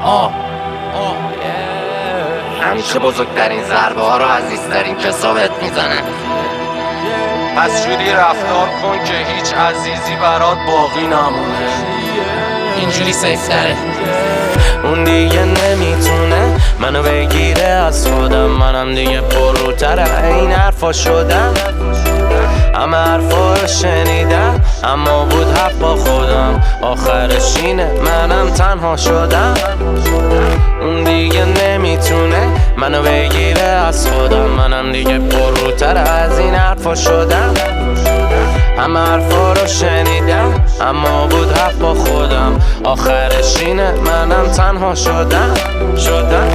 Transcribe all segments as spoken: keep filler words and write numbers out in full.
آه همیشه بزرگترین ضربه ها رو عزیزترین کسا بهت میزنه. پس جوری رفتار کن که هیچ عزیزی برات باقی نمونه. اینجوری سیف تره. اون دیگه نمیتونه منو بگیره از خودم، منم دیگه پرروتره این حرفا شدم. همه حرفا رو شنیدم اما بود حق با خودم، آخرش اینه منم تنها شدم. اون دیگه نمیتونه منو بگیره از خودم، منم دیگه پرروتر از این حرفا شدم. همه حرفا رو شنیدم اما بود حق با خودم، آخرش اینه منم تنها شدم شدم.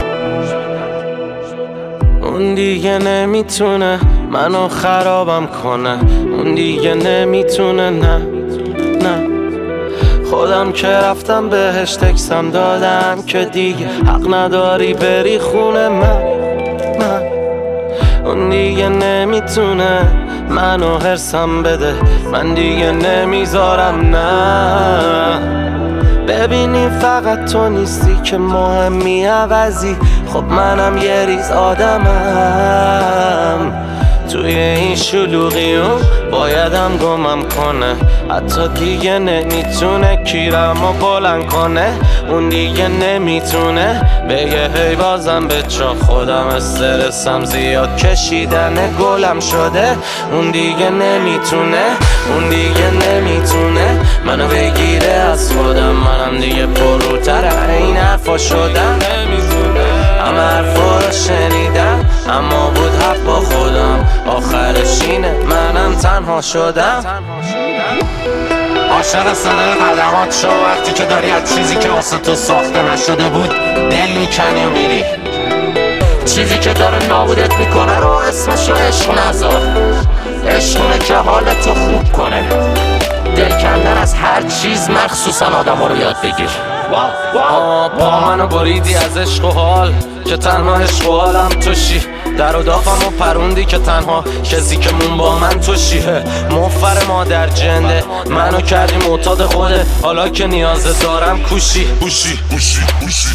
اون دیگه نمیتونه منو خرابم کنه، اون دیگه نمیتونه نه نه. خودم که رفتم بهش تکسم دادم که دیگه حق نداری بری خونه من من. اون دیگه نمیتونه منو هرسم بده، من دیگه نمیذارم نه. ببینی فقط تو نیستی که مهمی عوضی، خب منم یه ریز آدمم. توی این شلوغیون بایدم گمم کنه، حتی دیگه نمیتونه کیرمو بلند کنه. اون دیگه نمیتونه بگه هی بازم به چا، خودم استرسم زیاد کشیدن گلم شده. اون دیگه نمیتونه اون دیگه نمیتونه منو بگیره از خودم، منم دیگه پرروتر این حرفا شدم. همه حرفا رو شنیدم اما بود حق با خودم، آخرش اینه منم تنها شدم. عاشق صدای قدمات شو وقتی که داری از چیزی که واسه تو ساخته نشده بود دل میکنی و میری. چیزی که داره نابودت میکنه رو اسمشو عشق نذار. عشقونه که حالتو خوب کنه. دل کندن از هر چیز مخصوصا آدم رو یاد بگیر. با منو بریدی از عشق و حال که تنها عشق و حالم توشی. در و دافم و پروندی که تنها کسی که مون با من توشیه. مفر مادر جنده منو کردی معتاد خوده، حالا که نیازه دارم کوشی کوشی کوشی کوشی.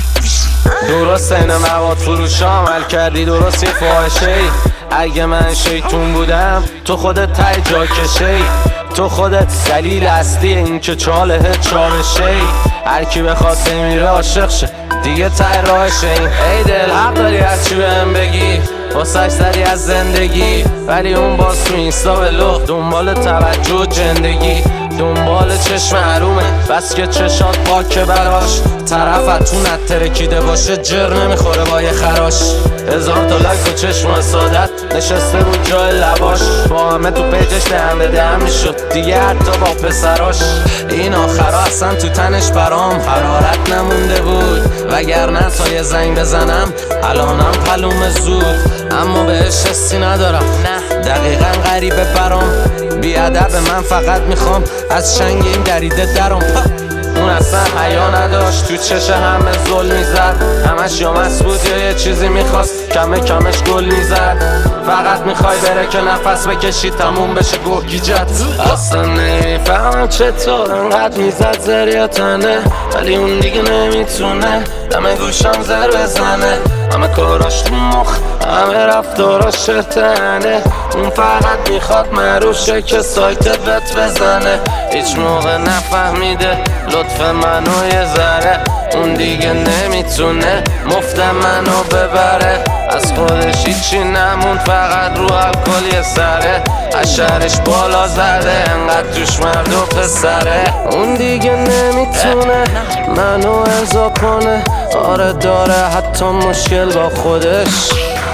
درست این مواد فروشا عمل کردی، درست یه فاحشه ای. اگه من شیطون بودم تو خودت تای جا کشه ای، تو خودت دلیل اصلی این که چاله چالشه ای. هر کی بخواد میره عاشق شه دیگه ته راهشه این. ای دل حق داری از چی بهم بگی، واسش زدی از زندگی، ولی اون باز تو اینستا به لخت دنبال توجه و جندگی، دنبال چشم حرومه بس که چشات پاکه براش. طرفت تو نترکیده باشه جر نمیخوره با یه خراش. هزار تا لک و چشم سادت نشسته بود جای لباش، با همه تو پیجش دهم به دهم میشد دیگه حتی با پسراش. این آخرا اصلا تو تنش برام حرارت نمونده بود، وگرنه تا یه زنگ بزنم الانم پلوم زود. اما بهش حسی ندارم نه دقیقا غریبه برام. بیادب من فقط میخوام از شنگ این دریده درم. اون اصلا حیا نداشت تو چش همه ظلم میزد، همش یا مست بود یا یه چیزی میخواست کمه کمش گل میزد. فقط میخوای بره که نفس بکشی تموم بشه گوگیجت. اصلا نمیفهمم چطور انقدر میزد زریاتنه، ولی اون دیگه نمیتونه دم گوشم زر بزنه. همه کاراش تو مخ همه رفتاراش شتنه، اون فقط میخواد مروشه که سایتت بت بزنه. هیچ موقع نفهمیده لطف منو یه ذره، اون دیگه نمیتونه مفت منو ببره. از خودش هیچی نموند فقط رو الکل یه سره، اشرش بالا زده انقدر توش مرد و پسره. اون دیگه نمیتونه منو ارضا کنه، آره داره حتی مشکل با خودش.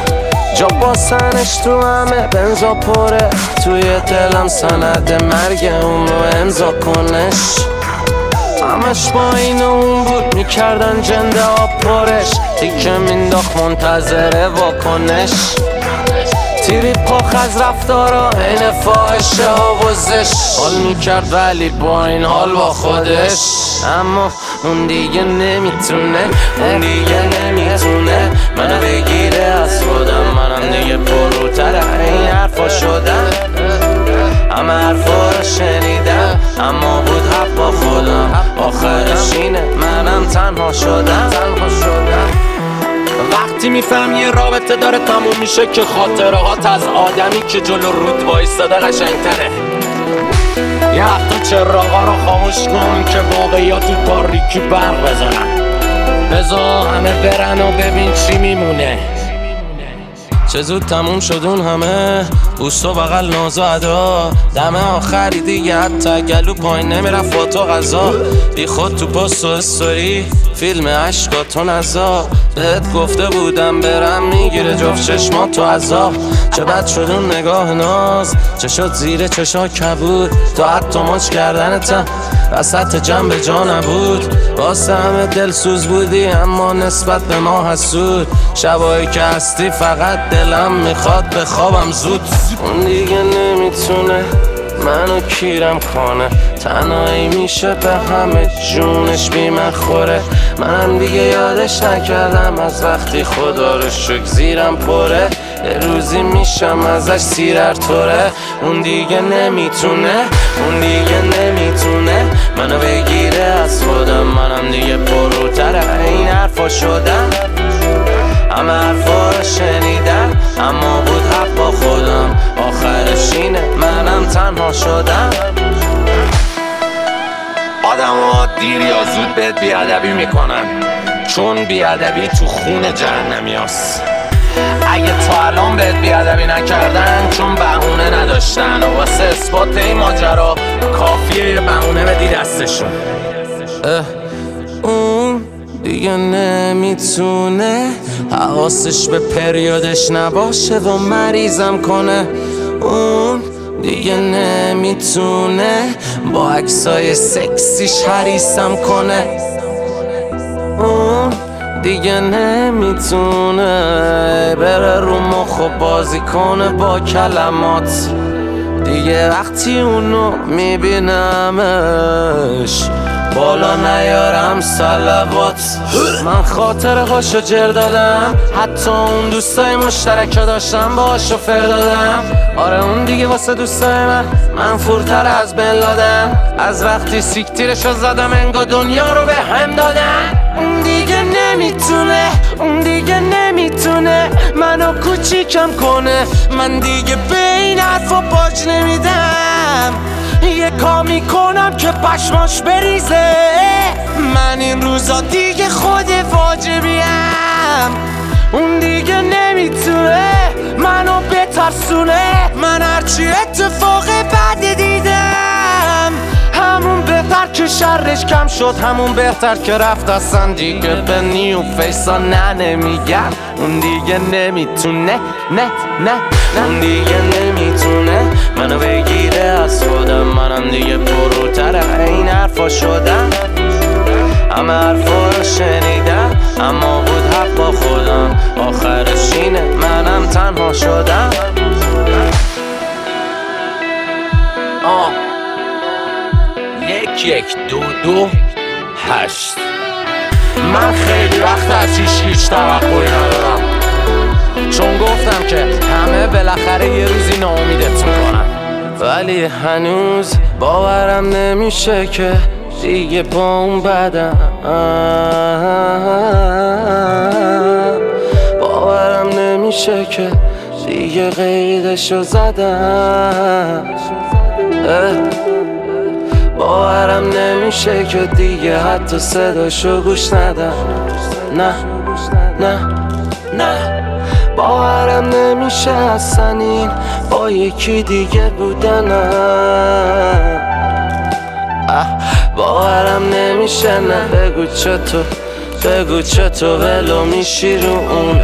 جا باسنش تو همه بنزا پره، توی دلم سند مرگ اون رو امضا کنش. همش با این اون بود میکردن جنده ها پرش، دیگه مینداخت منتظره واکنش. تیری پاخ از رفتارا این فاحشه ها وزش، حال میکرد ولی با این حال با خودش. اما اون دیگه نمیتونه اون دیگه نمیتونه منو بگیره از خودم، منم دیگه پرروتر این حرفا شدم. همه حرفا رو شنیدم اما بود حق با خودم آخرش اینه منم تنها شدم تنها شدم وقتی میفهم یه رابطه داره تموم میشه که خاطره هات از آدمی که جلو رود وایستاده قشنگتره. یه وقتا چراغا رو خاموش کن که واقعیات تو تاریکی برق بزنن. بذار همه برن و ببین چی میمونه. چه زود تموم شد اون همه بوست و بغل ناز و ادا دم آخری دیگه حتی گلو پایین نمیرفت با تو غذا بی خود تو پست و استوری فیلم عشقاتو نزا بهت گفته بودم برم میگیره جفت چشمات تو عذاب چه بد شد اون نگاه ناز چه شد زیر چشا کبود تو حتی ماچ کردنتم وسط جنب جا نبود واسه همه دلسوز بودی اما نسبت به ما حسود شبایی که هستی فقط دلم میخواد بخوابم زود اون دیگه نمیتونه منو کیرم خانه تنهایی میشه به همه جونش بی من خوره منم دیگه یادش نکردم از وقتی خدا رو شکر زیرم پره یه روزی میشم ازش سیرر توره اون دیگه نمیتونه اون دیگه نمیتونه منو بگیره از خودم منم دیگه پروتره این حرفا شدم همه حرفا رو شنیدم اما بود حق با خودم آخرش اینه منم تنها شدم. آدم ها دیر یا زود بهت بیادبی میکنن چون بیادبی تو خون جهنمی هست. اگه تا الان بهت بیادبی نکردن چون بهونه نداشتن و واسه اثبات این ماجرا کافیه یه بهونه بدی دستشون. اون دیگه نمیتونه حواسش به پریودش نباشه و مریضم کنه اون دیگه نمیتونه با عکسای سکسیش حریصم کنه اون دیگه نمیتونه بره رو مخ و بازی کنه با کلمات دیگه وقتی اونو میبینمش بالا نیارم صلوات من خاطره هاشو جر دادم حتی اون دوستای مشترک داشتم باهاشو فر دادم آره اون دیگه واسه دوستای من من فورتر از بن لادن از وقتی سیکتیرشو زدم انگار دنیا رو به هم دادن اون دیگه نمیتونه اون دیگه نمیتونه منو کوچیکم کنه من دیگه به این حرفا باج نمیدم یه کامی کنم که پشماش بریزه من این روزا دیگه خود واجبیم اون دیگه نمیتونه منو بترسونه من هرچی اتفاق بد دیدم همون بهتر که شرش کم شد همون بهتر که رفت اصلا دیگه به نیو فیسا نه نمیگم اون دیگه نمیتونه نه نه اون دیگه نمیتونه منو بگیره از خودم منم دیگه پروتره این حرفا شدم همه حرفا رو شنیدم اما بود حق با خودم آخرش اینه منم تنها شدم. آه یک یک دو دو هشت من خیلی وقت از هیچ هیچ توقعی ندارم چون گفتم که همه بالاخره یه روزی ناامیدت میکنن ولی هنوز باورم نمیشه که دیگه با اون بدم باورم نمیشه که دیگه قیدشو زدم باورم نمیشه که دیگه حتی صداشو گوش ندم نه نه نه باورم نمیشه اصلا این با یکی دیگه بودنم باورم نمیشه نه بگو چطور بگو چطور ولو میشی رو اون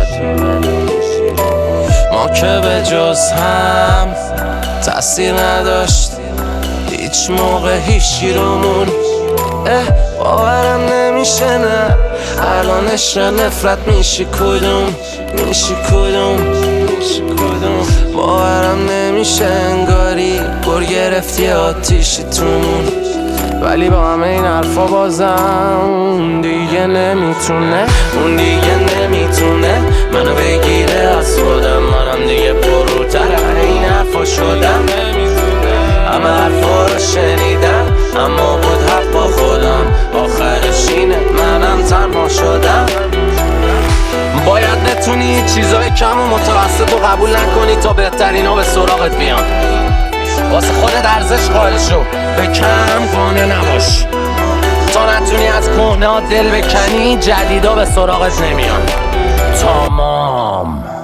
ما که به جز هم تاثیر نداشت هیچ موقع هیچی رومون باورم نمیشه نه الان عشق نفرت میشی کدوم میشی کدوم میشی کدوم باورم نمیشه انگاری گر گرفتی آتیشی تومون ولی با همه این حرفا بازم دیگه نمیتونه اون دیگه نمیتونه منو بگیره از خودم منم دیگه پروتره این حرفا شدم نمیتونه همه حرفا رو شنیدم اما بود حق با خودم، آخرش اینه منم تنها شدم. باید نتونی چیزای کم و متوسط رو قبول نکنی تا بهترینا به سراغت بیان. واسه خودت ارزش قائل شو، به کم قانع نباش تا نتونی از کهنه ها دل بکنی، جدیدا به سراغت نمیان. تمام.